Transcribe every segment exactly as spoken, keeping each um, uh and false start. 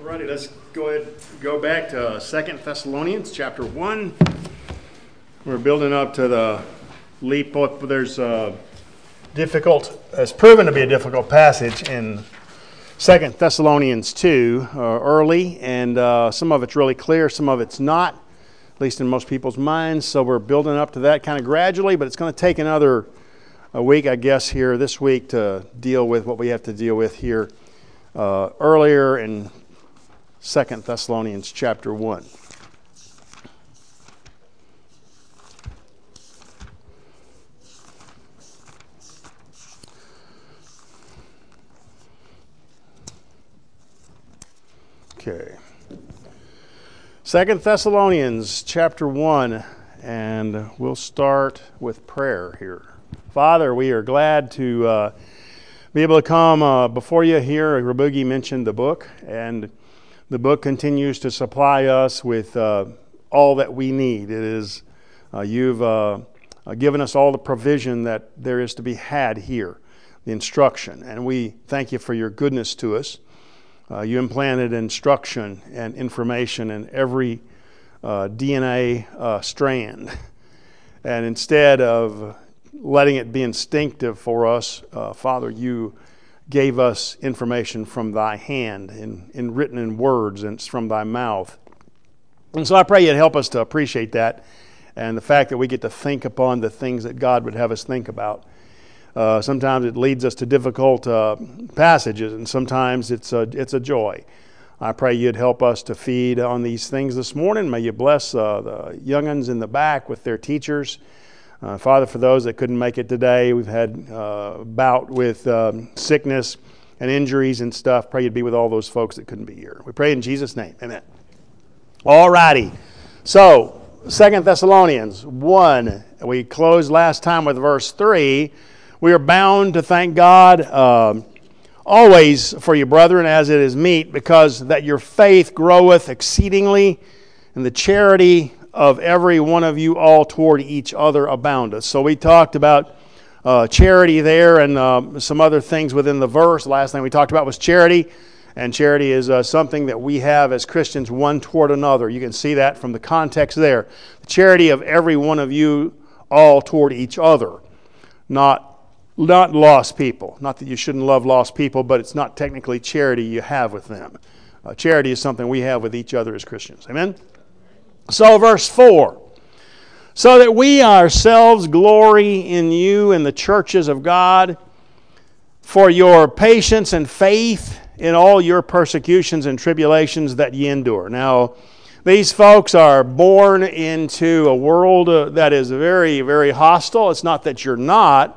Alrighty, let's go ahead go back to Second Thessalonians chapter one. We're building up to the leap. There's a difficult, it's proven to be a difficult passage in Second Thessalonians two uh, early, and uh, some of it's really clear, some of it's not, at least in most people's minds. So we're building up to that kind of gradually, but it's going to take another a week, I guess, here this week to deal with what we have to deal with here uh, earlier in Second Thessalonians chapter one. Okay. Second Thessalonians chapter one, and we'll start with prayer here. Father, we are glad to uh, be able to come uh, before you here. Rabugi mentioned the book, and the book continues to supply us with uh, all that we need. It is uh, you've uh, given us all the provision that there is to be had here, the instruction, and we thank you for your goodness to us. Uh, you implanted instruction and information in every uh, D N A uh, strand, and instead of letting it be instinctive for us, uh, Father, you gave us information from thy hand, in, in written in words, and it's from thy mouth. And so I pray you'd help us to appreciate that, and the fact that we get to think upon the things that God would have us think about. Uh, sometimes it leads us to difficult uh, passages, and sometimes it's a, it's a joy. I pray you'd help us to feed on these things this morning. May you bless uh, the young'uns in the back with their teachers. Uh, Father, for those that couldn't make it today, we've had uh, a bout with um, sickness and injuries and stuff. Pray you'd be with all those folks that couldn't be here. We pray in Jesus' name. Amen. All righty. So, Second Thessalonians one. We closed last time with verse three. We are bound to thank God um, always for you, brethren, as it is meet, because that your faith groweth exceedingly, and the charity of every one of you all toward each other aboundeth. So we talked about uh, charity there and uh, some other things within the verse. Last thing we talked about was charity, and charity is uh, something that we have as Christians one toward another. You can see that from the context there. The charity of every one of you all toward each other, not Not lost people. Not that you shouldn't love lost people, but it's not technically charity you have with them. Uh, charity is something we have with each other as Christians. Amen? So verse four. So that we ourselves glory in you in the churches of God for your patience and faith in all your persecutions and tribulations that ye endure. Now, these folks are born into a world uh, that is very, very hostile. It's not that you're not.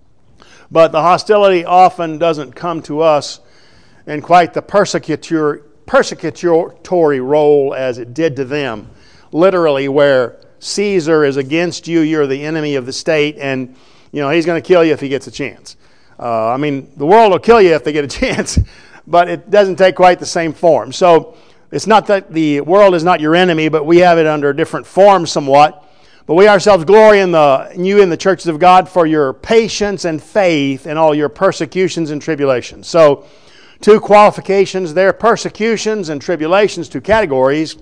But the hostility often doesn't come to us in quite the persecutor, persecutory role as it did to them. Literally, where Caesar is against you, you're the enemy of the state, and you know he's going to kill you if he gets a chance. Uh, I mean, the world will kill you if they get a chance, but it doesn't take quite the same form. So it's not that the world is not your enemy, but we have it under a different form somewhat. But we ourselves glory in, the, in you in the churches of God for your patience and faith in all your persecutions and tribulations. So, two qualifications there, persecutions and tribulations, two categories.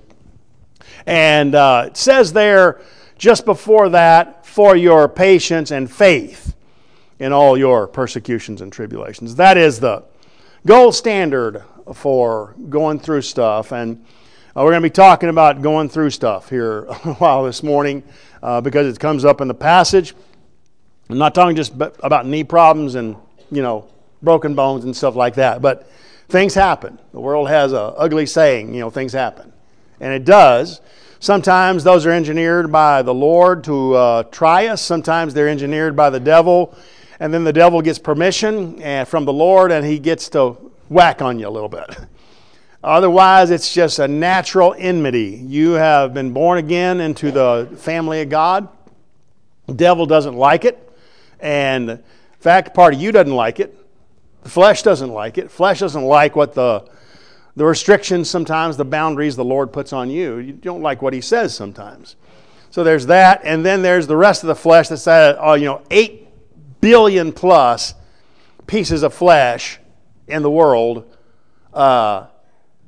And uh, it says there, just before that, for your patience and faith in all your persecutions and tribulations. That is the gold standard for going through stuff. And uh, we're going to be talking about going through stuff here a while this morning. Uh, because it comes up in the passage. I'm not talking just about knee problems and, you know, broken bones and stuff like that. But things happen. The world has a ugly saying, you know, things happen. And it does. Sometimes those are engineered by the Lord to uh, try us. Sometimes they're engineered by the devil. And then the devil gets permission and, from the Lord, and he gets to whack on you a little bit. Otherwise, it's just a natural enmity. You have been born again into the family of God. The devil doesn't like it. And in fact, part of you doesn't like it. The flesh doesn't like it. Flesh doesn't like what the, the restrictions sometimes, the boundaries the Lord puts on you. You don't like what he says sometimes. So there's that. And then there's the rest of the flesh that's at, uh, you know, eight billion plus pieces of flesh in the world. Uh,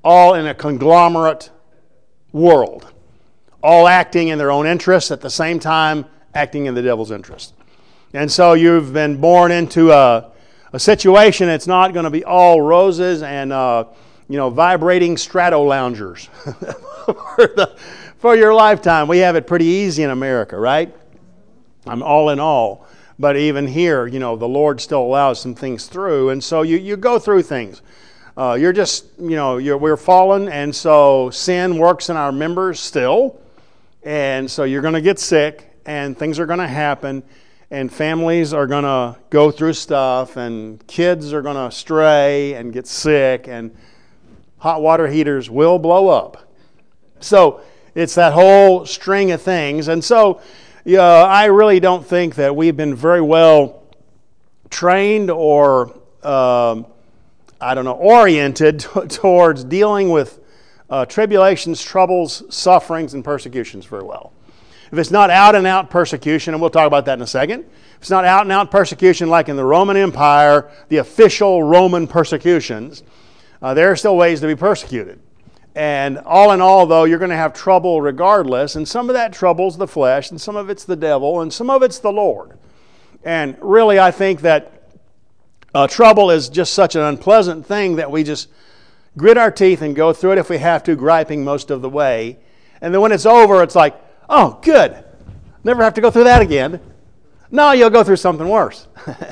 all in a conglomerate world, all acting in their own interests at the same time, acting in the devil's interest. And so you've been born into a, a situation that's not going to be all roses and uh, you know vibrating strato loungers for, the, for your lifetime. We have it pretty easy in America, right? I'm all in all. But even here, you know, the Lord still allows some things through. And so you, you go through things. Uh, you're just, you know, you're, we're fallen. And so sin works in our members still. And so you're going to get sick. And things are going to happen. And families are going to go through stuff. And kids are going to stray and get sick. And hot water heaters will blow up. So it's that whole string of things. And so... Yeah, I really don't think that we've been very well trained or, um, I don't know, oriented t- towards dealing with uh, tribulations, troubles, sufferings, and persecutions very well. If it's not out and out persecution, and we'll talk about that in a second, if it's not out and out persecution like in the Roman Empire, the official Roman persecutions, uh, there are still ways to be persecuted. And all in all, though, you're going to have trouble regardless. And some of that trouble's the flesh, and some of it's the devil, and some of it's the Lord. And really, I think that uh, trouble is just such an unpleasant thing that we just grit our teeth and go through it if we have to, griping most of the way. And then when it's over, it's like, oh, good. Never have to go through that again. No, you'll go through something worse.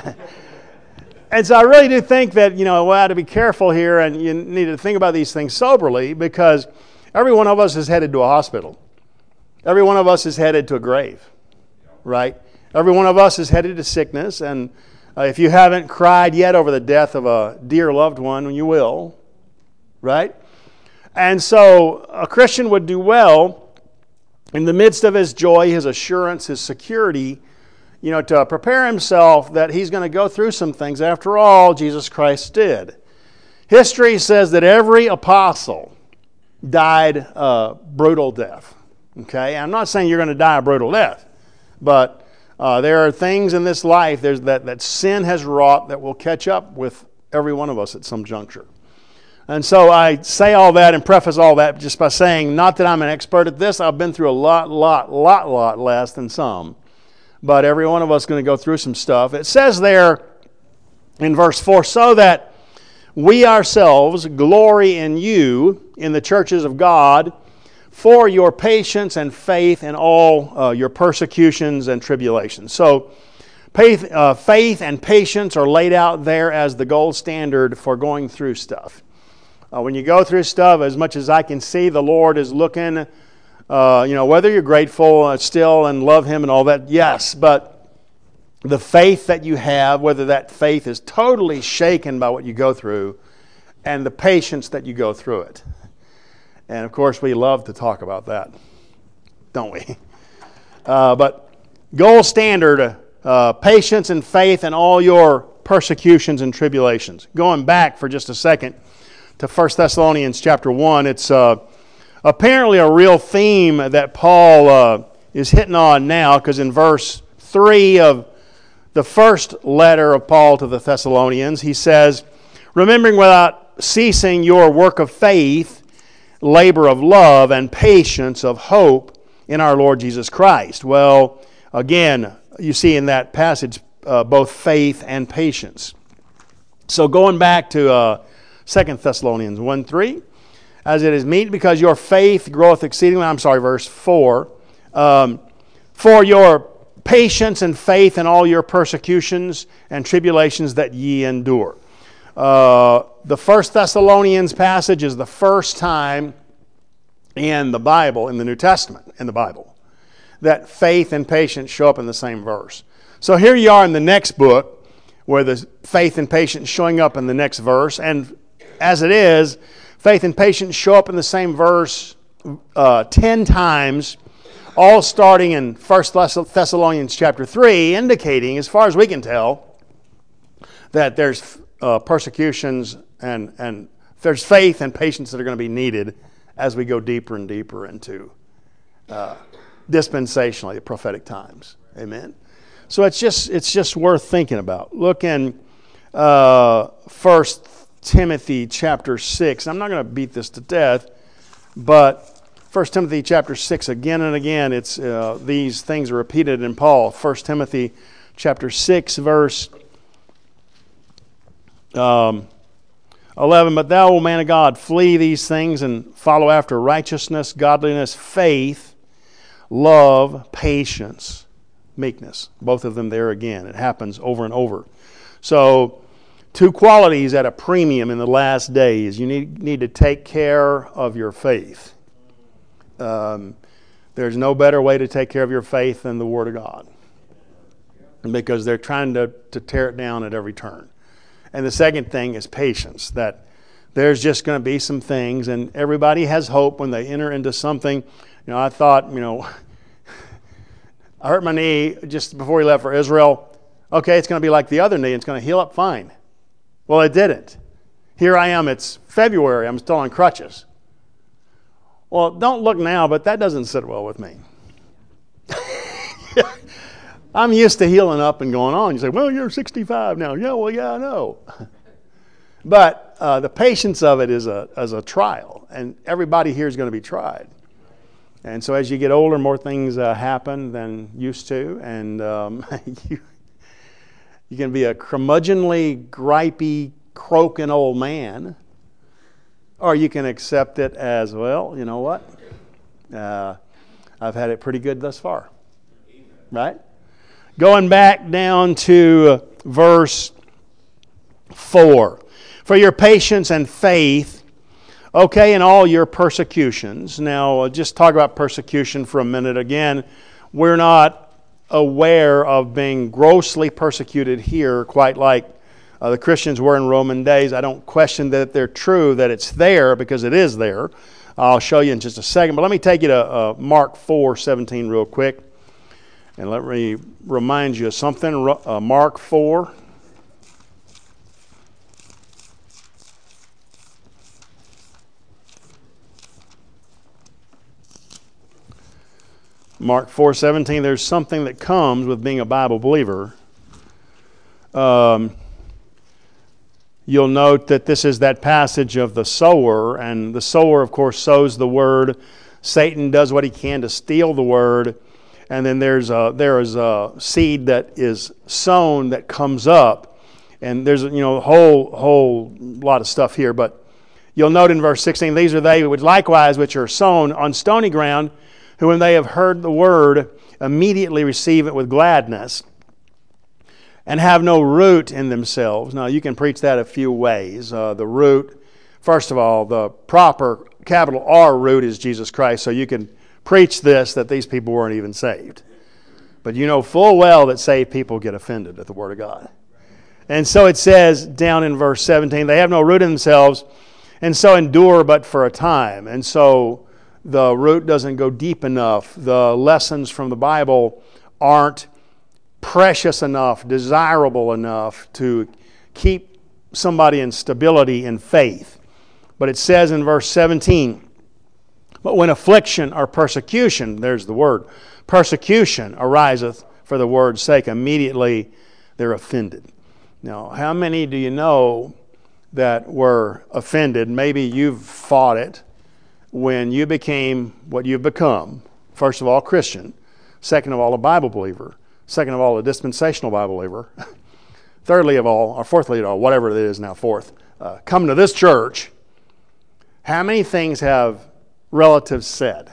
And so I really do think that, you know, we have to be careful here, and you need to think about these things soberly, because every one of us is headed to a hospital. Every one of us is headed to a grave, right? Every one of us is headed to sickness, and uh, if you haven't cried yet over the death of a dear loved one, you will, right? And so a Christian would do well in the midst of his joy, his assurance, his security, you know, to prepare himself that he's going to go through some things. After all, Jesus Christ did. History says that every apostle died a brutal death. Okay? I'm not saying you're going to die a brutal death, but uh, there are things in this life there's that, that sin has wrought that will catch up with every one of us at some juncture. And so I say all that and preface all that just by saying, not that I'm an expert at this. I've been through a lot, lot, lot, lot less than some. But every one of us is going to go through some stuff. It says there in verse four, so that we ourselves glory in you in the churches of God for your patience and faith in all uh, your persecutions and tribulations. So faith, uh, faith and patience are laid out there as the gold standard for going through stuff. Uh, when you go through stuff, as much as I can see, the Lord is looking. Uh, you know, whether you're grateful uh, still and love Him and all that, yes, but the faith that you have, whether that faith is totally shaken by what you go through, and the patience that you go through it. And of course, we love to talk about that, don't we? Uh, but gold standard, uh, patience and faith in all your persecutions and tribulations. Going back for just a second to First Thessalonians chapter one, it's... Uh, Apparently a real theme that Paul uh, is hitting on now, because in verse three of the first letter of Paul to the Thessalonians, he says, remembering without ceasing your work of faith, labor of love, and patience of hope in our Lord Jesus Christ. Well, again, you see in that passage uh, both faith and patience. So going back to uh, Second Thessalonians one three, as it is meet, because your faith groweth exceedingly. I'm sorry, verse four. Um, for your patience and faith in all your persecutions and tribulations that ye endure. Uh, the First Thessalonians passage is the first time in the Bible, in the New Testament, in the Bible, that faith and patience show up in the same verse. So here you are in the next book, where the faith and patience showing up in the next verse, and as it is, faith and patience show up in the same verse uh, ten times, all starting in First Thessalonians chapter three, indicating, as far as we can tell, that there's uh, persecutions and, and there's faith and patience that are going to be needed as we go deeper and deeper into uh, dispensationally, the prophetic times. Amen. So it's just it's just worth thinking about. Look in uh, First Timothy chapter six. I'm not going to beat this to death, but First Timothy chapter six, again and again, it's uh, these things are repeated in Paul. First Timothy chapter six, verse um, eleven. But thou, O man of God, flee these things and follow after righteousness, godliness, faith, love, patience, meekness. Both of them there again. It happens over and over. So, two qualities at a premium in the last days. You need, need to take care of your faith. Um, there's no better way to take care of your faith than the Word of God. Because they're trying to, to tear it down at every turn. And the second thing is patience. That there's just going to be some things, and everybody has hope when they enter into something. You know, I thought, you know, I hurt my knee just before we left for Israel. Okay, it's going to be like the other knee. It's going to heal up fine. Well, it didn't. Here I am. It's February. I'm still on crutches. Well, don't look now, but that doesn't sit well with me. I'm used to healing up and going on. You say, well, you're sixty-five now. Yeah, well, yeah, I know. But uh, the patience of it is a, is a trial, and everybody here is going to be tried. And so as you get older, more things uh, happen than used to, and um, you, you can be a curmudgeonly, gripey, croaking old man, or you can accept it as, well, you know what? Uh, I've had it pretty good thus far. Right? Going back down to verse four. For your patience and faith, okay, in all your persecutions. Now, just talk about persecution for a minute. Again, we're not aware of being grossly persecuted here, quite like Uh, the Christians were in Roman days. I don't question that they're true, that it's there, because it is there. I'll show you in just a second. But let me take you to uh, Mark four seventeen real quick. And let me remind you of something. Uh, Mark four. Mark four seventeen. There's something that comes with being a Bible believer. Um... You'll note that this is that passage of the sower, and the sower, of course, sows the word. Satan does what he can to steal the word, and then there's a, there is a seed that is sown that comes up, and there's you know a whole whole lot of stuff here. But you'll note in verse sixteen, these are they which likewise which are sown on stony ground, who when they have heard the word immediately receive it with gladness, and have no root in themselves. Now, you can preach that a few ways. Uh, the root, first of all, the proper capital R root is Jesus Christ. So you can preach this, that these people weren't even saved. But you know full well that saved people get offended at the Word of God. And so it says down in verse seventeen, they have no root in themselves, and so endure but for a time. And so the root doesn't go deep enough. The lessons from the Bible aren't precious enough, desirable enough to keep somebody in stability in faith. But it says in verse seventeen, but when affliction or persecution, there's the word, persecution ariseth for the word's sake, immediately they're offended. Now, how many do you know that were offended? Maybe you've fought it when you became what you've become. First of all, Christian. Second of all, a Bible believer. Second of all, a dispensational Bible believer. Thirdly of all, or fourthly of all, whatever it is now, fourth, uh, come to this church. How many things have relatives said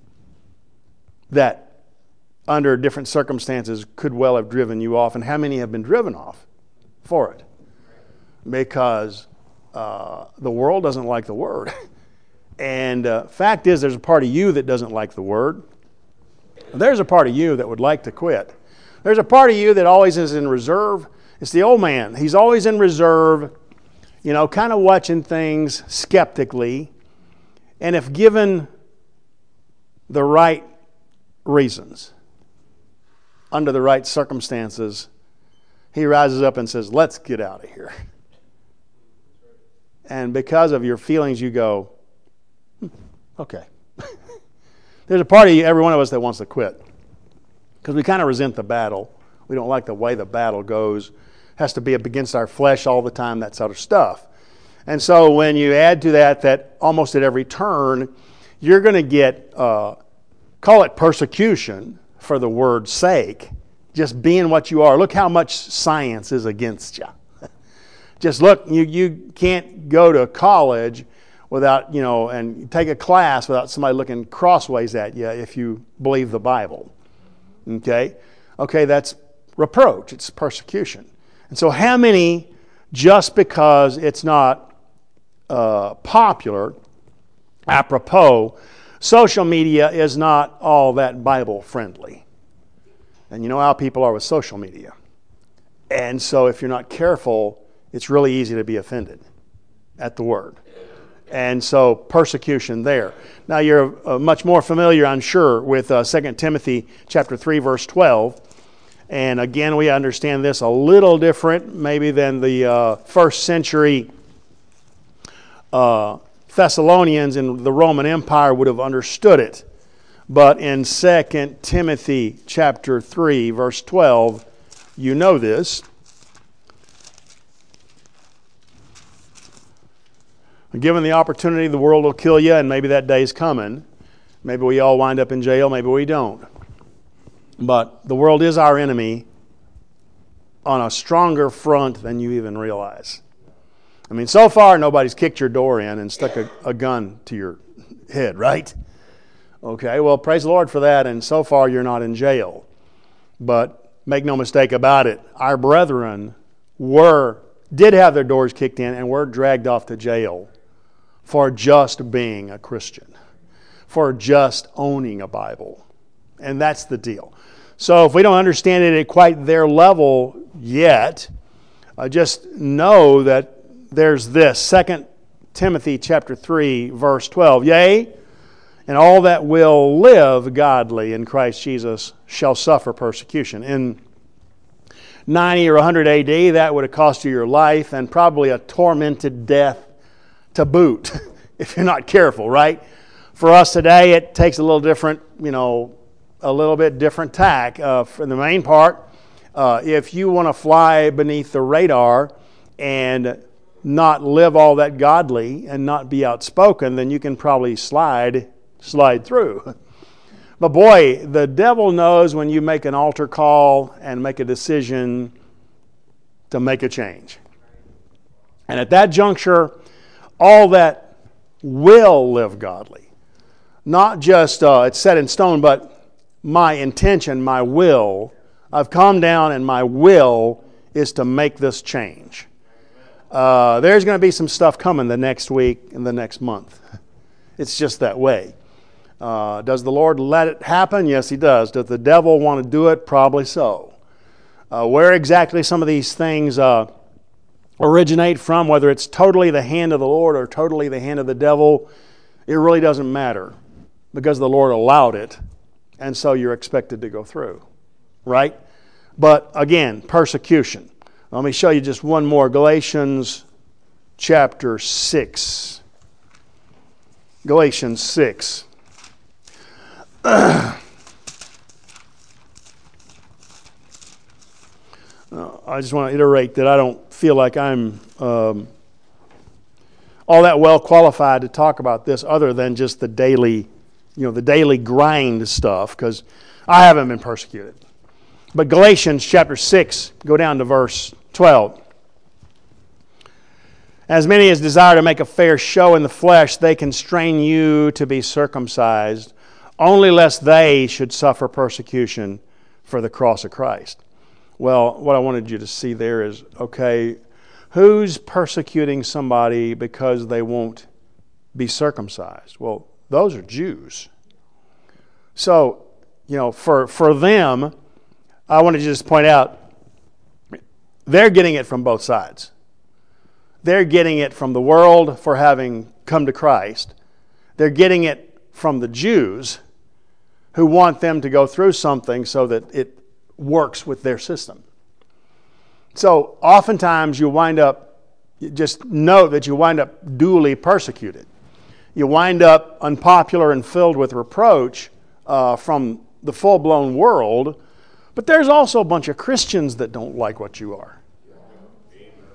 that under different circumstances could well have driven you off, and how many have been driven off for it? Because uh, the world doesn't like the Word. And uh, fact is, there's a part of you that doesn't like the Word. There's a part of you that would like to quit. There's a part of you that always is in reserve. It's the old man. He's always in reserve, you know, kind of watching things skeptically. And if given the right reasons, under the right circumstances, he rises up and says, let's get out of here. And because of your feelings, you go, hmm, okay. There's a part of you, every one of us, that wants to quit. Because we kind of resent the battle. We don't like the way the battle goes. It has to be up against our flesh all the time, that sort of stuff. And so when you add to that that almost at every turn, you're going to get, uh, call it persecution for the word's sake, just being what you are. Look how much science is against you. Just look, you, you can't go to college without, you know, and take a class without somebody looking crossways at you if you believe the Bible. Okay? Okay, that's reproach. It's persecution. And so how many, just because it's not uh, popular, apropos, social media is not all that Bible friendly. And you know how people are with social media. And so if you're not careful, it's really easy to be offended at the word. And so persecution there. Now you're uh, much more familiar, I'm sure, with uh, Second Timothy chapter three, verse twelve. And again, we understand this a little different maybe than the uh, first century uh, Thessalonians in the Roman Empire would have understood it. But in Second Timothy chapter three, verse twelve, you know this. Given the opportunity, the world will kill you, and maybe that day's coming. Maybe we all wind up in jail, maybe we don't. But the world is our enemy on a stronger front than you even realize. I mean, so far, nobody's kicked your door in and stuck a, a gun to your head, right? Okay, well, praise the Lord for that, and so far you're not in jail. But make no mistake about it, our brethren were, did have their doors kicked in and were dragged off to jail for just being a Christian, for just owning a Bible. And that's the deal. So if we don't understand it at quite their level yet, uh, just know that there's this, Second Timothy chapter three, verse twelve. Yea, and all that will live godly in Christ Jesus shall suffer persecution. In ninety or one hundred A D, that would have cost you your life and probably a tormented death to boot, if you're not careful, right? For us today, it takes a little different, you know, a little bit different tack. Uh, for the main part, uh, if you want to fly beneath the radar and not live all that godly and not be outspoken, then you can probably slide, slide through. But boy, the devil knows when you make an altar call and make a decision to make a change. And at that juncture, all that will live godly. Not just uh, it's set in stone, but my intention, my will. I've come down and my will is to make this change. Uh, there's going to be some stuff coming the next week and the next month. It's just that way. Uh, does the Lord let it happen? Yes, He does. Does the devil want to do it? Probably so. Uh, where exactly some of these things uh, originate from, whether it's totally the hand of the Lord or totally the hand of the devil, it really doesn't matter because the Lord allowed it, and so you're expected to go through, right? But again, persecution. Let me show you just one more. Galatians chapter six. Galatians six. Uh, I just want to iterate that I don't feel like I'm um, all that well qualified to talk about this other than just the daily, you know, the daily grind stuff, because I haven't been persecuted. But Galatians chapter six, go down to verse twelve. As many as desire to make a fair show in the flesh, they constrain you to be circumcised, only lest they should suffer persecution for the cross of Christ. Well, what I wanted you to see there is, okay, who's persecuting somebody because they won't be circumcised? Well, those are Jews. So, you know, for, for them, I want to just point out, they're getting it from both sides. They're getting it from the world for having come to Christ. They're getting it from the Jews who want them to go through something so that it works with their system. So oftentimes you wind up, just know that you wind up duly persecuted. You wind up unpopular and filled with reproach uh, from the full-blown world, but there's also a bunch of Christians that don't like what you are.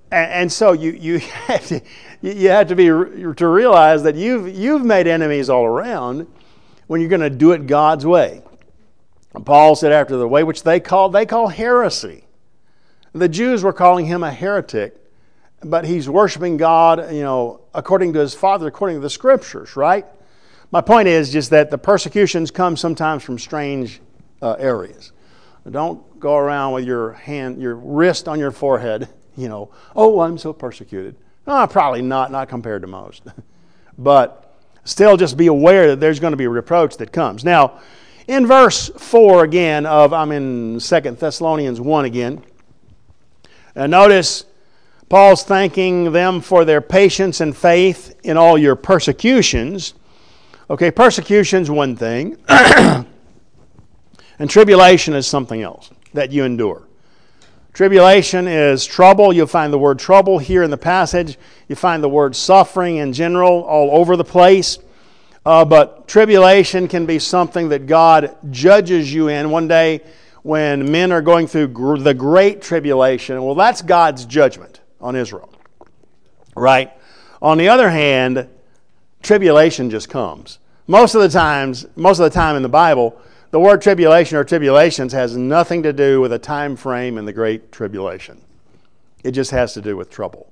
And, and so you you have to you have to be to realize that you've you've made enemies all around when you're going to do it God's way. And Paul said, after the way which they call they call heresy. The Jews were calling him a heretic, but he's worshiping God, you know, according to his Father, according to the Scriptures, right? My point is just that the persecutions come sometimes from strange uh, areas. Don't go around with your hand, your wrist on your forehead, you know, oh, I'm so persecuted. No, probably not, not compared to most. But still just be aware that there's going to be a reproach that comes. Now, in verse four again of, I'm in Second Thessalonians one again, and notice Paul's thanking them for their patience and faith in all your persecutions. Okay, persecution's one thing, and tribulation is something else that you endure. Tribulation is trouble. You'll find the word trouble here in the passage. You find the word suffering in general all over the place. Uh, but tribulation can be something that God judges you in one day when men are going through gr- the great tribulation. Well, that's God's judgment on Israel, right? On the other hand, tribulation just comes. Most of the times, most of the time in the Bible, the word tribulation or tribulations has nothing to do with a time frame in the Great Tribulation. It just has to do with trouble.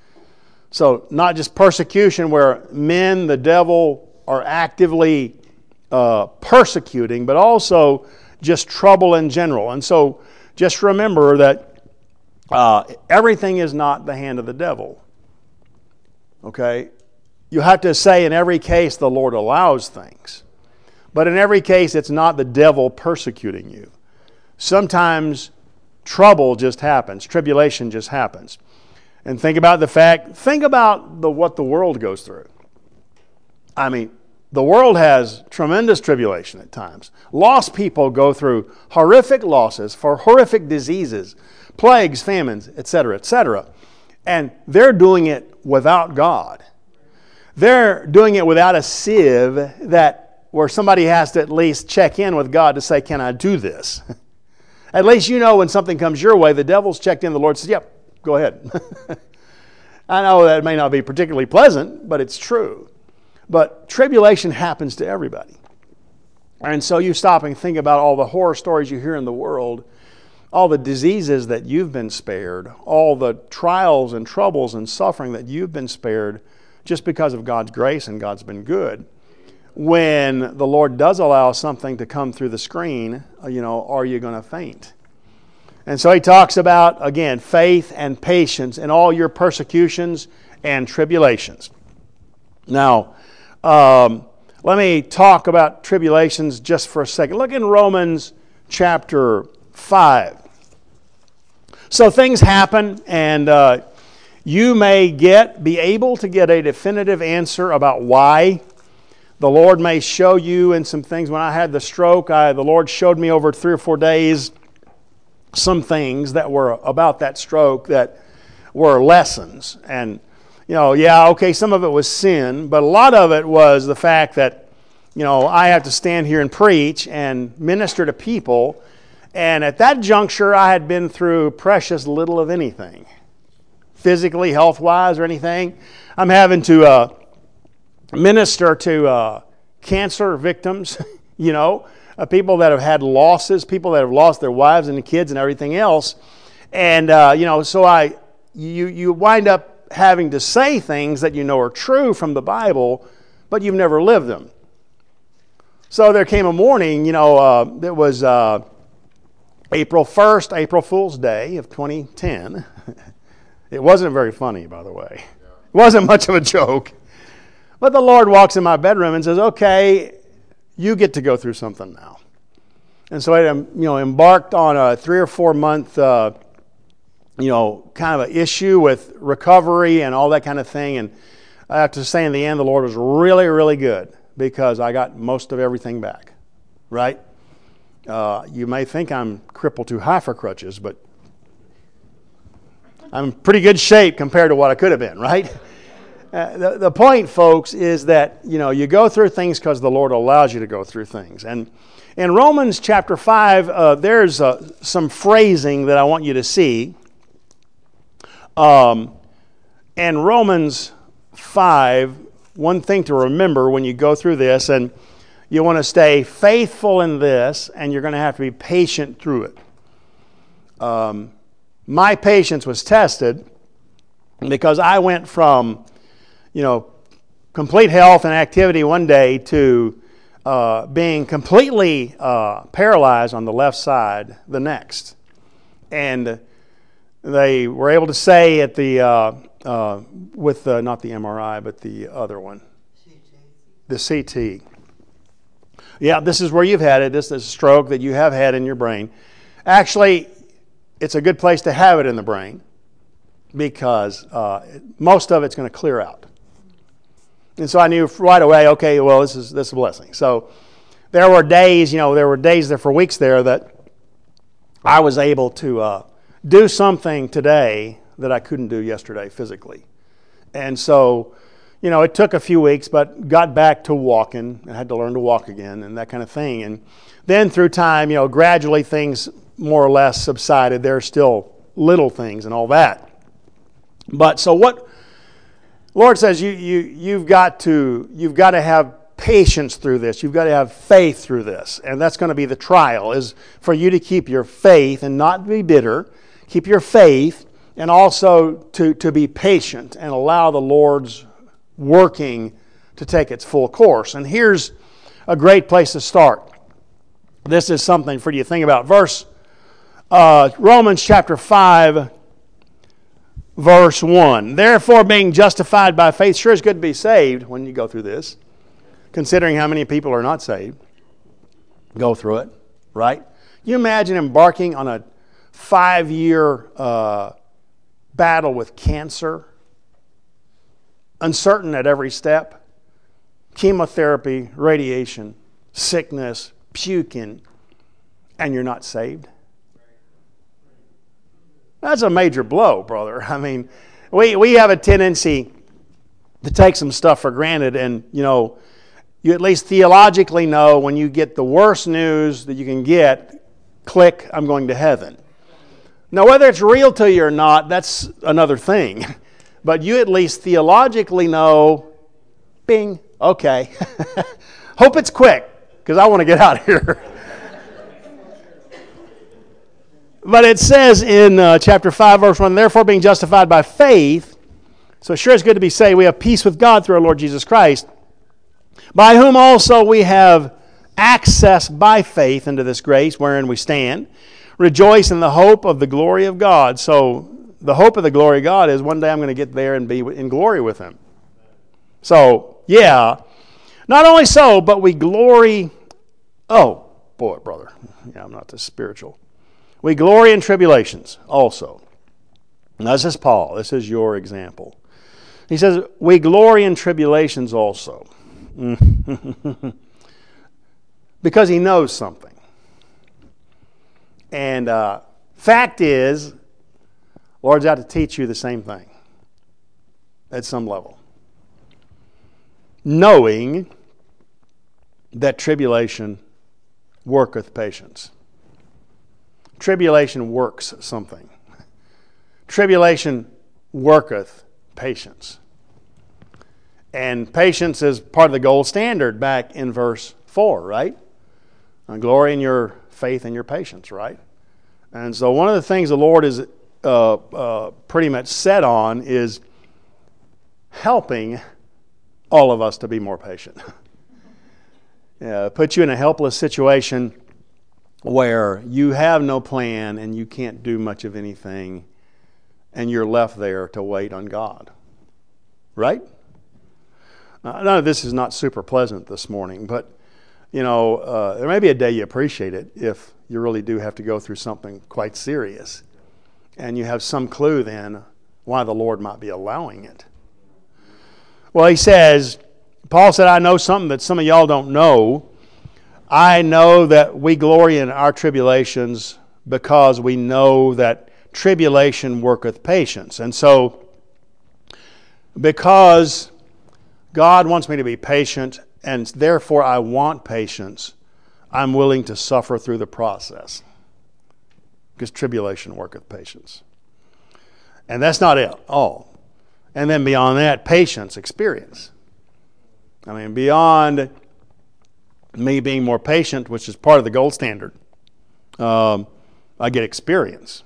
So not just persecution where men, the devil, are actively uh, persecuting, but also just trouble in general. And so just remember that uh, everything is not the hand of the devil. Okay? You have to say in every case the Lord allows things. But in every case, it's not the devil persecuting you. Sometimes trouble just happens. Tribulation just happens. And think about the fact, think about the, what the world goes through. I mean, the world has tremendous tribulation at times. Lost people go through horrific losses for horrific diseases, plagues, famines, et cetera, et cetera. And they're doing it without God. They're doing it without a sieve that where somebody has to at least check in with God to say, can I do this? At least you know when something comes your way, the devil's checked in, the Lord says, yep, go ahead. I know that may not be particularly pleasant, but it's true. But tribulation happens to everybody. And so you stop and think about all the horror stories you hear in the world, all the diseases that you've been spared, all the trials and troubles and suffering that you've been spared just because of God's grace and God's been good. When the Lord does allow something to come through the screen, you know, are you going to faint? And so he talks about, again, faith and patience in all your persecutions and tribulations. Now, um, let me talk about tribulations just for a second. Look in Romans chapter five. So things happen, and uh, you may get, be able to get a definitive answer about why. The Lord may show you in some things. When I had the stroke, I, the Lord showed me over three or four days some things that were about that stroke that were lessons. And, you know, yeah, okay, some of it was sin, but a lot of it was the fact that, you know, I have to stand here and preach and minister to people. And at that juncture, I had been through precious little of anything, physically, health-wise, or anything. I'm having to Uh, minister to uh, cancer victims, you know, uh, people that have had losses, people that have lost their wives and kids and everything else. And, uh, you know, so I, you, you wind up having to say things that you know are true from the Bible, but you've never lived them. So there came a morning, you know, uh, it was uh, April first, April Fool's Day of twenty ten. It wasn't very funny, by the way. It wasn't much of a joke. But the Lord walks in my bedroom and says, okay, you get to go through something now. And so I you know, embarked on a three or four month, uh, you know, kind of an issue with recovery and all that kind of thing. And I have to say in the end, the Lord was really, really good because I got most of everything back, right? Uh, you may think I'm crippled too high for crutches, but I'm in pretty good shape compared to what I could have been, right? Uh, the, the point, folks, is that, you know, you go through things because the Lord allows you to go through things. And in Romans chapter five, uh, there's uh, some phrasing that I want you to see. Um, and Romans five, one thing to remember when you go through this, and you want to stay faithful in this, and you're going to have to be patient through it. Um, my patience was tested because I went from, you know, complete health and activity one day to uh, being completely uh, paralyzed on the left side the next. And they were able to say at the, uh, uh, with the, not the M R I, but the other one, the C T. Yeah, this is where you've had it. This is a stroke that you have had in your brain. Actually, it's a good place to have it in the brain because uh, most of it's going to clear out. And so I knew right away, okay, well, this is this is a blessing. So there were days, you know, there were days there for weeks there that I was able to uh, do something today that I couldn't do yesterday physically. And so, you know, it took a few weeks, but got back to walking. I had to learn to walk again and that kind of thing. And then through time, you know, gradually things more or less subsided. There are still little things and all that. But so what Lord says, you you you've got to you've got to have patience through this. You've got to have faith through this. And that's going to be the trial, is for you to keep your faith and not be bitter. Keep your faith and also to, to be patient and allow the Lord's working to take its full course. And here's a great place to start. This is something for you to think about. Verse uh, Romans chapter five, verse one. Therefore, being justified by faith, sure is good to be saved when you go through this, considering how many people are not saved. Go through it, right? You imagine embarking on a five-year uh, battle with cancer, uncertain at every step, chemotherapy, radiation, sickness, puking, and you're not saved? That's a major blow, brother. I mean, we, we have a tendency to take some stuff for granted, and, you know, you at least theologically know when you get the worst news that you can get, click, I'm going to heaven. Now, whether it's real to you or not, that's another thing. But you at least theologically know, bing, okay. Hope it's quick, because I want to get out of here. But it says in uh, chapter five, verse one, therefore being justified by faith, so sure it's good to be saved, we have peace with God through our Lord Jesus Christ, by whom also we have access by faith into this grace wherein we stand, rejoice in the hope of the glory of God. So the hope of the glory of God is one day I'm going to get there and be in glory with Him. So, yeah, not only so, but we glory, oh, boy, brother, yeah, I'm not this spiritual. We glory in tribulations also. Now, this is Paul. This is your example. He says, we glory in tribulations also. Because he knows something. And uh, fact is, Lord's out to teach you the same thing at some level. Knowing that tribulation worketh patience. Tribulation works something. Tribulation worketh patience. And patience is part of the gold standard back in verse four, right? Uh, glory in your faith and your patience, right? And so one of the things the Lord is uh, uh, pretty much set on is helping all of us to be more patient. uh, put you in a helpless situation where you have no plan and you can't do much of anything, and you're left there to wait on God. Right? Uh, none of this is not super pleasant this morning, but, you know, uh, there may be a day you appreciate it if you really do have to go through something quite serious, and you have some clue then why the Lord might be allowing it. Well, he says, Paul said, I know something that some of y'all don't know. I know that we glory in our tribulations because we know that tribulation worketh patience. And so, because God wants me to be patient, and therefore I want patience, I'm willing to suffer through the process. Because tribulation worketh patience. And that's not it all. And then beyond that, patience, experience. I mean, beyond me being more patient, which is part of the gold standard, um, I get experience.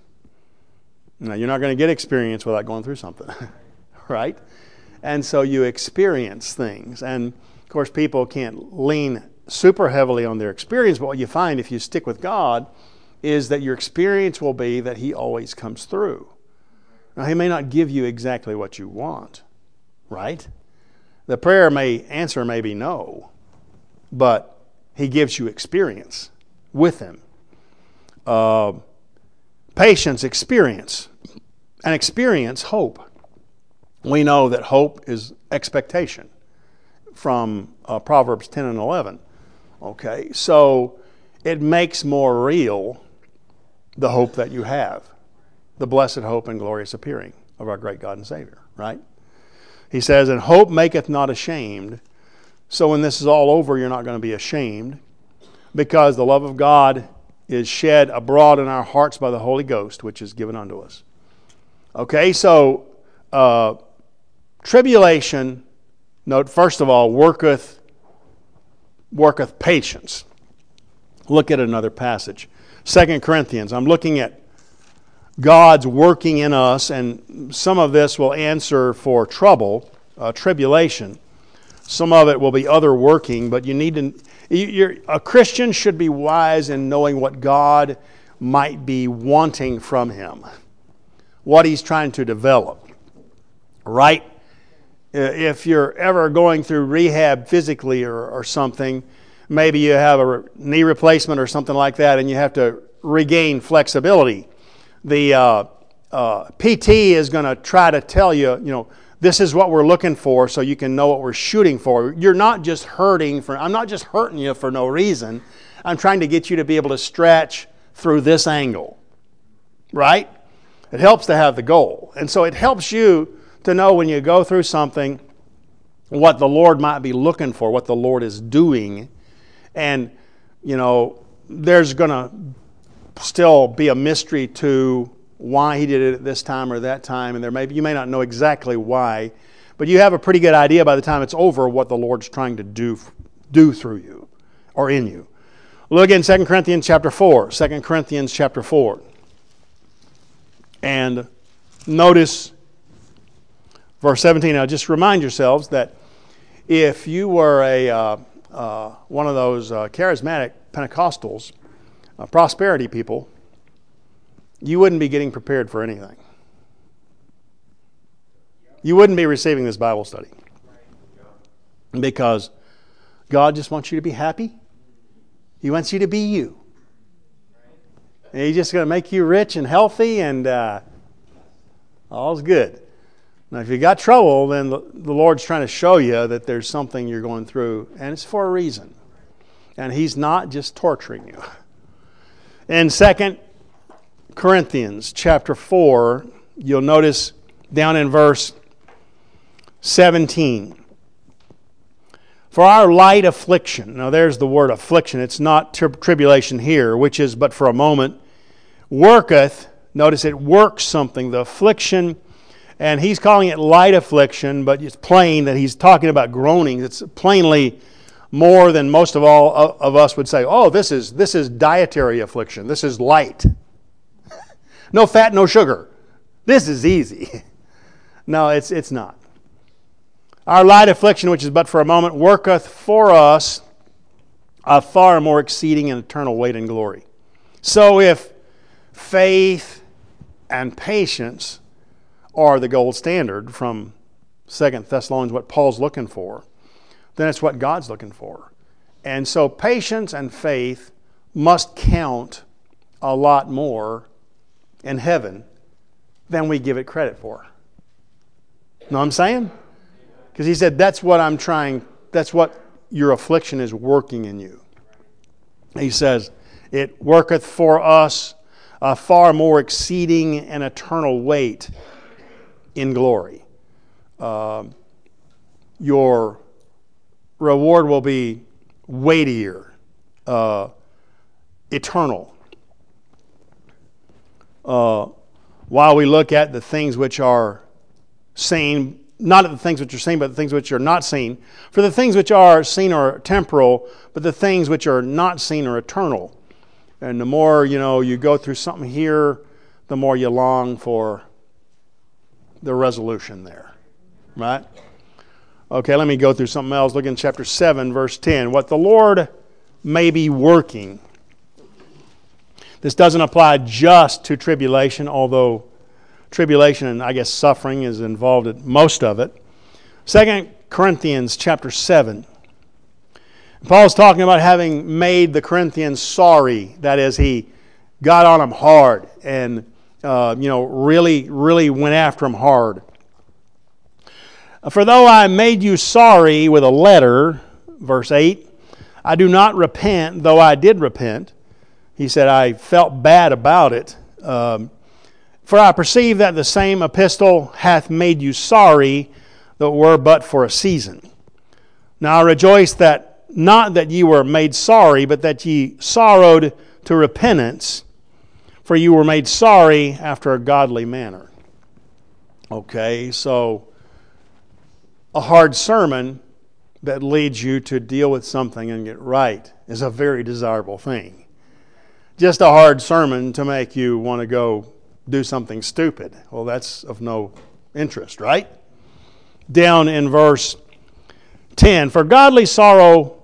Now, you're not going to get experience without going through something, right? And so you experience things. And, of course, people can't lean super heavily on their experience, but what you find if you stick with God is that your experience will be that He always comes through. Now, He may not give you exactly what you want, right? The prayer may answer may be no, but He gives you experience with Him. Uh, patience, experience. And experience, hope. We know that hope is expectation from uh, Proverbs ten and eleven. Okay, so it makes more real the hope that you have. The blessed hope and glorious appearing of our great God and Savior, right? He says, and hope maketh not ashamed. So when this is all over, you're not going to be ashamed, because the love of God is shed abroad in our hearts by the Holy Ghost, which is given unto us. Okay, so uh, tribulation, note, first of all, worketh, worketh patience. Look at another passage. Second Corinthians, I'm looking at God's working in us, and some of this will answer for trouble, uh, tribulation. Some of it will be other working, but you need to, you're, a Christian should be wise in knowing what God might be wanting from him, what He's trying to develop, right? If you're ever going through rehab physically or, or something, maybe you have a knee replacement or something like that, and you have to regain flexibility. The uh, uh, P T is going to try to tell you, you know, this is what we're looking for, so you can know what we're shooting for. You're not just hurting for, I'm not just hurting you for no reason. I'm trying to get you to be able to stretch through this angle, right? It helps to have the goal. And so it helps you to know when you go through something what the Lord might be looking for, what the Lord is doing. And, you know, there's going to still be a mystery to why He did it at this time or that time. And there may be, you may not know exactly why, but you have a pretty good idea by the time it's over what the Lord's trying to do, do through you or in you. Look in Second Corinthians chapter four. Second Corinthians chapter four. And notice verse seventeen. Now just remind yourselves that if you were a uh, uh, one of those uh, charismatic Pentecostals, uh, prosperity people, you wouldn't be getting prepared for anything. You wouldn't be receiving this Bible study. Because God just wants you to be happy. He wants you to be you. And He's just going to make you rich and healthy, and uh, all's good. Now, if you got trouble, then the, the Lord's trying to show you that there's something you're going through, and it's for a reason. And He's not just torturing you. In Second Corinthians chapter four, you'll notice down in verse seventeen. For our light affliction, now there's the word affliction, it's not tri- tribulation here, which is but for a moment, worketh, notice it works something, the affliction, and he's calling it light affliction, but it's plain that he's talking about groanings. It's plainly more than most of all of us would say, oh, this is this is dietary affliction, this is light. No fat, no sugar. This is easy. No, it's it's not. Our light affliction, which is but for a moment, worketh for us a far more exceeding and eternal weight and glory. So if faith and patience are the gold standard from Second Thessalonians, what Paul's looking for, then it's what God's looking for. And so patience and faith must count a lot more in heaven than we give it credit for. Know what I'm saying? Because he said, that's what I'm trying, that's what your affliction is working in you. He says, it worketh for us a far more exceeding and eternal weight in glory. Uh, your reward will be weightier, uh, eternal. Uh, while we look at the things which are seen, not at the things which are seen, but the things which are not seen. For the things which are seen are temporal, but the things which are not seen are eternal. And the more, you know, you go through something here, the more you long for the resolution there. Right? Okay, let me go through something else. Look in chapter seven, verse ten. What the Lord may be working. This doesn't apply just to tribulation, although tribulation and I guess suffering is involved in most of it. Second Corinthians chapter seven. Paul's talking about having made the Corinthians sorry. That is, he got on them hard and uh, you know really, really went after them hard. For though I made you sorry with a letter, verse eight, I do not repent, though I did repent. He said, I felt bad about it. Um, For I perceive that the same epistle hath made you sorry, though it were but for a season. Now I rejoice that not that ye were made sorry, but that ye sorrowed to repentance, for you were made sorry after a godly manner. Okay, so a hard sermon that leads you to deal with something and get right is a very desirable thing. Just a hard sermon to make you want to go do something stupid. Well, that's of no interest, right? Down in verse ten, for godly sorrow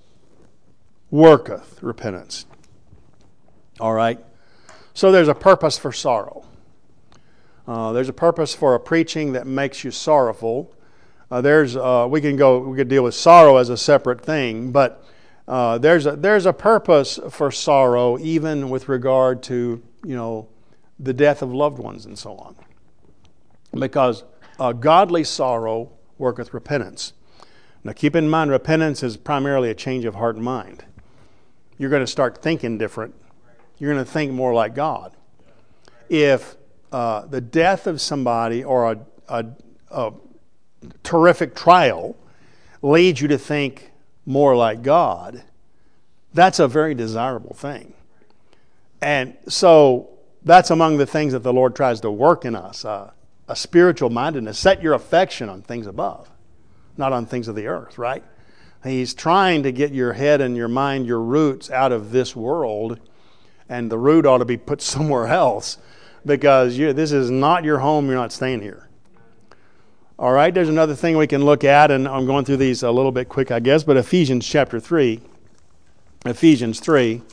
worketh repentance. All right? So there's a purpose for sorrow. Uh, there's a purpose for a preaching that makes you sorrowful. Uh, there's uh, we can go we could deal with sorrow as a separate thing, but uh, there's a there's a purpose for sorrow even with regard to, you know, the death of loved ones and so on. Because uh, godly sorrow worketh repentance. Now keep in mind, repentance is primarily a change of heart and mind. You're going to start thinking different. You're going to think more like God. If uh, the death of somebody or a, a, a terrific trial leads you to think more like God, that's a very desirable thing. And so that's among the things that the Lord tries to work in us, uh, a spiritual mindedness. Set your affection on things above, not on things of the earth, right? He's trying to get your head and your mind, your roots out of this world, and the root ought to be put somewhere else because you, this is not your home. You're not staying here. All right, there's another thing we can look at, and I'm going through these a little bit quick, I guess, but Ephesians chapter three. Ephesians three.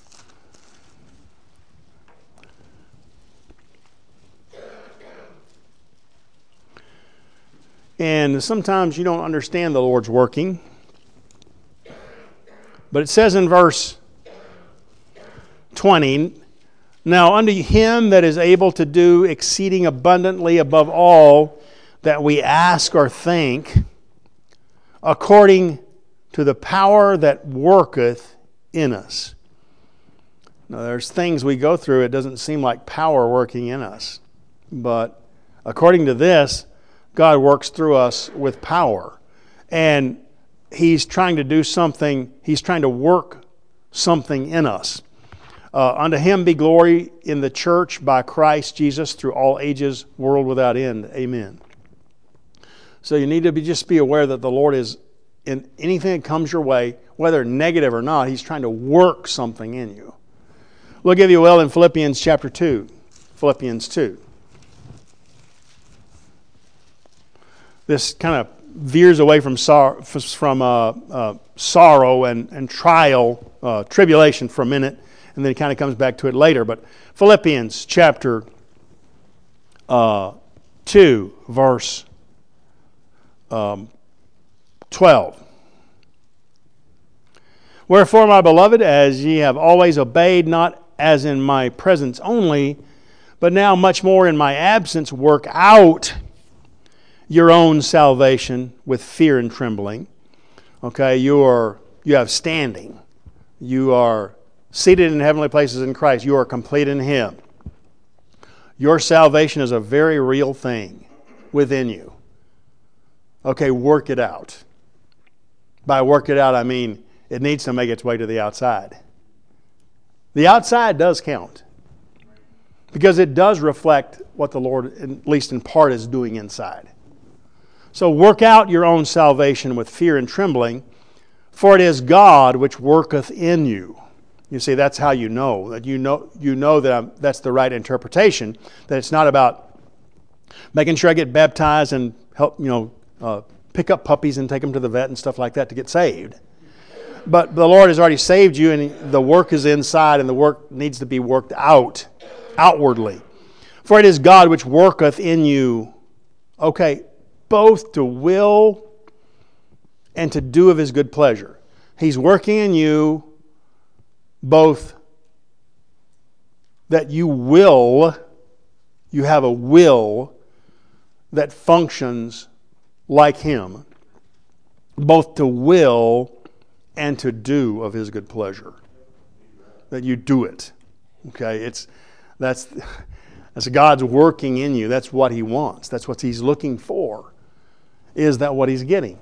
And sometimes you don't understand the Lord's working. But it says in verse twenty, now unto him that is able to do exceeding abundantly above all that we ask or think, according to the power that worketh in us. Now there's things we go through, it doesn't seem like power working in us. But according to this, God works through us with power. And He's trying to do something, He's trying to work something in us. Uh, unto Him be glory in the church by Christ Jesus through all ages, world without end. Amen. So you need to be, just be aware that the Lord is, in anything that comes your way, whether negative or not, He's trying to work something in you. Look, if you will, in Philippians chapter two. Philippians two. This kind of veers away from sor- from uh, uh, sorrow and, and trial, uh, tribulation for a minute, and then it kind of comes back to it later. But Philippians chapter uh, two, verse um, twelve. Wherefore, my beloved, as ye have always obeyed, not as in my presence only, but now much more in my absence, work out your own salvation with fear and trembling. Okay, you are you have standing. You are seated in heavenly places in Christ. You are complete in Him. Your salvation is a very real thing within you. Okay, work it out. By work it out, I mean it needs to make its way to the outside. The outside does count. because it does reflect what the Lord, at least in part, is doing inside. So work out your own salvation with fear and trembling, for it is God which worketh in you. You see, that's how you know that you know you know that I'm, that's the right interpretation. That it's not about making sure I get baptized and help you know uh, pick up puppies and take them to the vet and stuff like that to get saved. But the Lord has already saved you, and the work is inside, and the work needs to be worked out outwardly. For it is God which worketh in you. Okay, both to will and to do of His good pleasure. He's working in you both that you will, you have a will that functions like Him, both to will and to do of His good pleasure. That you do it. Okay, it's that's that's God's working in you. That's what He wants. That's what He's looking for. Is that what He's getting?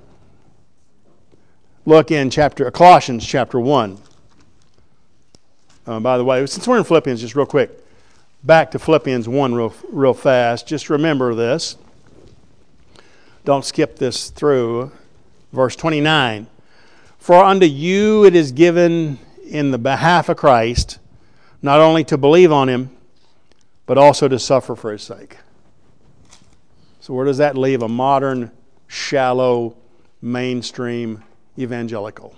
Look in chapter Colossians chapter one. Uh, by the way, since we're in Philippians, just real quick, back to Philippians one real, real fast. Just remember this. Don't skip this through. Verse twenty-nine. For unto you it is given in the behalf of Christ, not only to believe on Him, but also to suffer for His sake. So where does that leave a modern, shallow, mainstream evangelical?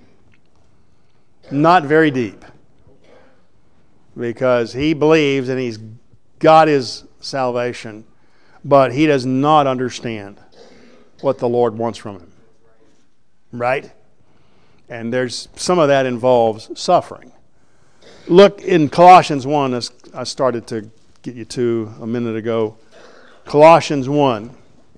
Not very deep. Because he believes and he's got his salvation, but he does not understand what the Lord wants from him. Right? And there's some of that involves suffering. Look in Colossians one, as I started to get you to a minute ago. Colossians one,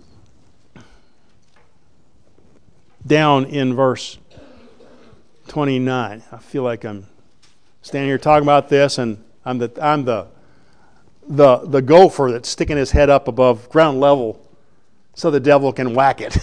down in verse twenty-nine. I feel like I'm standing here talking about this, and I'm the I'm the the the gopher that's sticking his head up above ground level so the devil can whack it.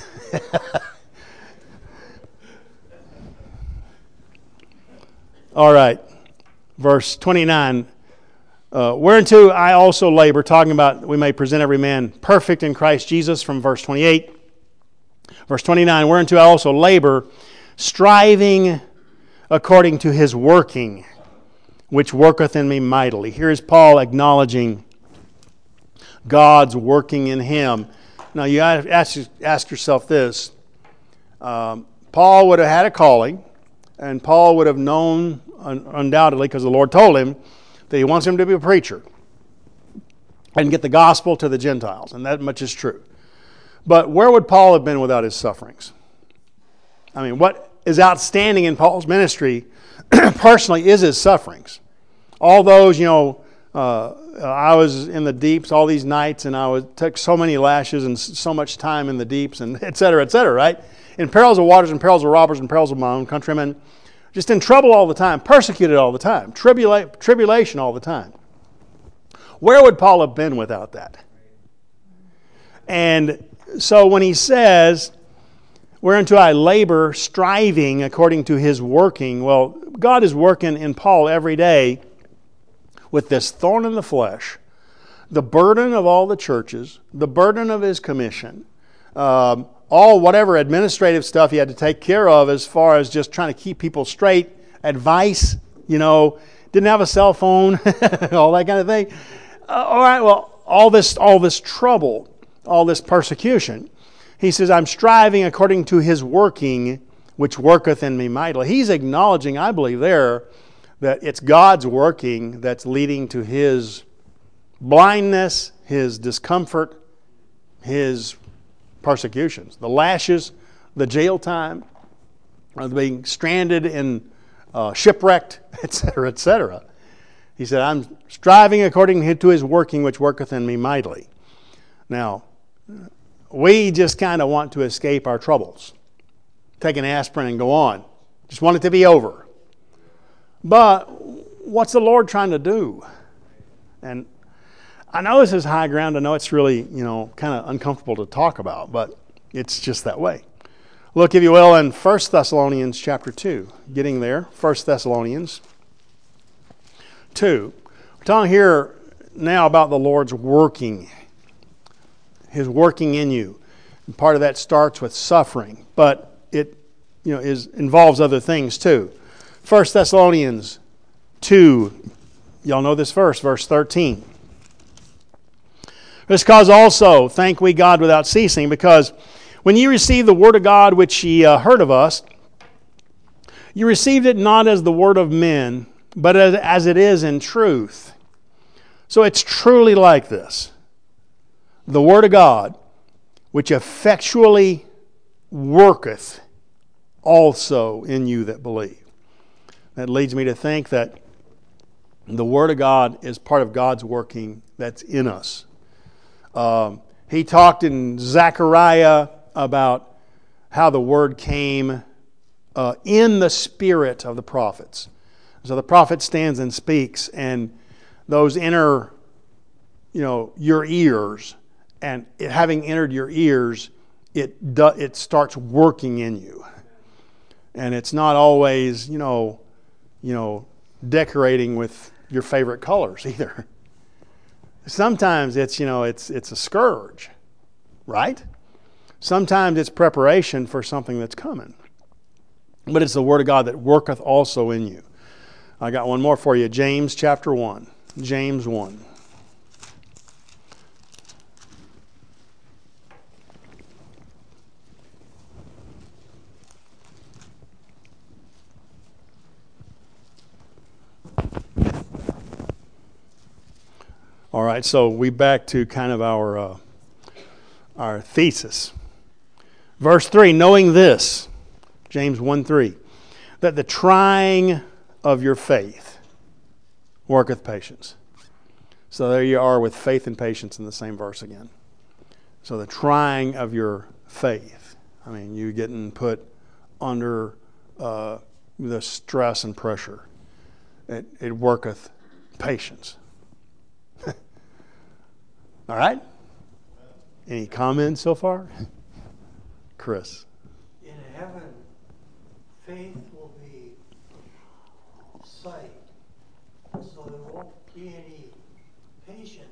All right, verse twenty-nine. Uh, Whereunto I also labor, talking about we may present every man perfect in Christ Jesus, from verse twenty-eight. Verse twenty-nine, whereunto I also labor, striving according to His working, which worketh in me mightily. Here is Paul acknowledging God's working in him. Now you ask, ask yourself this. Um, Paul would have had a calling, and Paul would have known un- undoubtedly, because the Lord told him that He wants him to be a preacher and get the gospel to the Gentiles, and that much is true. But where would Paul have been without his sufferings? I mean, what is outstanding in Paul's ministry personally is his sufferings. All those, you know, uh, I was in the deeps all these nights, and I would took so many lashes and so much time in the deeps, and et cetera, et cetera, right? In perils of waters and perils of robbers and perils of my own countrymen. Just in trouble all the time, persecuted all the time, tribula- tribulation all the time. Where would Paul have been without that? And so when he says, whereunto I labor, striving according to His working, well, God is working in Paul every day with this thorn in the flesh, the burden of all the churches, the burden of His commission, um, all whatever administrative stuff He had to take care of as far as just trying to keep people straight, advice, you know, didn't have a cell phone, all that kind of thing. Uh, all right, well, all this, all this trouble, all this persecution. He says, I'm striving according to His working, which worketh in me mightily. He's acknowledging, I believe there, that it's God's working that's leading to His blindness, His discomfort, His persecutions. The lashes, the jail time, or being stranded and uh, shipwrecked, et cetera, et cetera. He said, I'm striving according to His working, which worketh in me mightily. Now, we just kind of want to escape our troubles. Take an aspirin and go on. Just want it to be over. But what's the Lord trying to do? And I know this is high ground. I know it's really, you know, kind of uncomfortable to talk about, but it's just that way. Look, if you will, in First Thessalonians chapter two. Getting there. First Thessalonians two. We're talking here now about the Lord's working. His working in you. And part of that starts with suffering, but it you know is involves other things too. First Thessalonians two, y'all know this verse, verse thirteen. This cause also thank we God without ceasing, because when ye received the word of God which ye uh, heard of us, you received it not as the word of men, but as, as it is in truth. So it's truly like this. The word of God, which effectually worketh also in you that believe. That leads me to think that the word of God is part of God's working that's in us. Um, he talked in Zechariah about how the word came uh, in the spirit of the prophets. So the prophet stands and speaks, and those enter, you know, your ears, and it, having entered your ears, it do, it starts working in you, and it's not always, you know, you know, decorating with your favorite colors either. Sometimes it's, you know, it's it's a scourge, right? Sometimes it's preparation for something that's coming. But it's the Word of God that worketh also in you. I got one more for you. James chapter one. James one. All right, so we back to kind of our uh, our thesis. Verse three, knowing this, James one three, that the trying of your faith worketh patience. So there you are with faith and patience in the same verse again. So the trying of your faith. I mean, you getting put under uh, the stress and pressure. It, it worketh patience. All right? Any comments so far? Chris. In heaven, faith will be sight, so there won't be any patience